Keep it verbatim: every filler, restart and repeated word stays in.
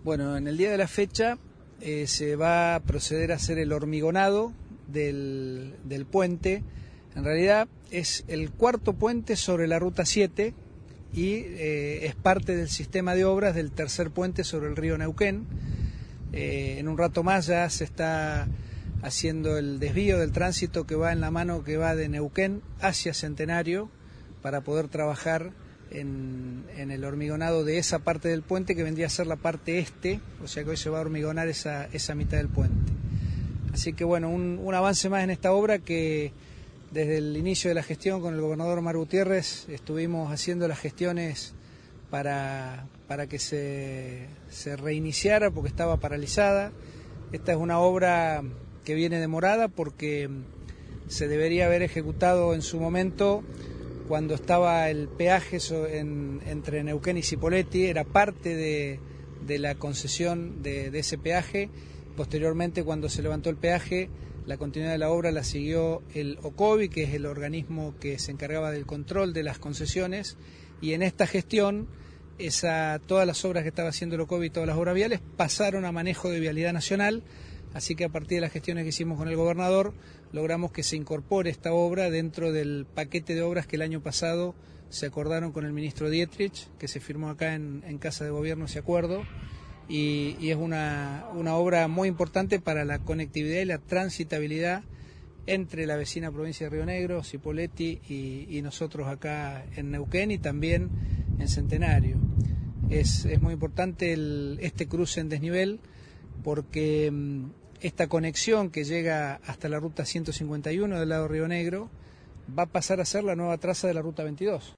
Bueno, en el día de la fecha eh, se va a proceder a hacer el hormigonado del, del puente. En realidad es el cuarto puente sobre la Ruta siete y eh, es parte del sistema de obras del tercer puente sobre el río Neuquén. Eh, en un rato más ya se está haciendo el desvío del tránsito que va en la mano que va de Neuquén hacia Centenario para poder trabajar en, en el hormigonado de esa parte del puente que vendría a ser la parte este, o sea que hoy se va a hormigonar esa, esa mitad del puente. Así que bueno, un, un avance más en esta obra que desde el inicio de la gestión con el gobernador Omar Gutiérrez estuvimos haciendo las gestiones para, para que se, se reiniciara porque estaba paralizada. Esta es una obra que viene demorada porque se debería haber ejecutado en su momento cuando estaba el peaje en, entre Neuquén y Cipolletti, era parte de, de la concesión de, de ese peaje. Posteriormente, cuando se levantó el peaje, la continuidad de la obra la siguió el OCOVI, que es el organismo que se encargaba del control de las concesiones, y en esta gestión, esa, todas las obras que estaba haciendo el OCOVI, todas las obras viales, pasaron a manejo de Vialidad Nacional. Así que a partir de las gestiones que hicimos con el gobernador, logramos que se incorpore esta obra dentro del paquete de obras que el año pasado se acordaron con el ministro Dietrich, que se firmó acá en, en Casa de Gobierno ese acuerdo, y, y es una, una obra muy importante para la conectividad y la transitabilidad entre la vecina provincia de Río Negro, Cipolletti y, y nosotros acá en Neuquén y también en Centenario. Es, es muy importante el, este cruce en desnivel porque esta conexión que llega hasta la ruta ciento cincuenta y uno del lado Río Negro va a pasar a ser la nueva traza de la ruta veintidós.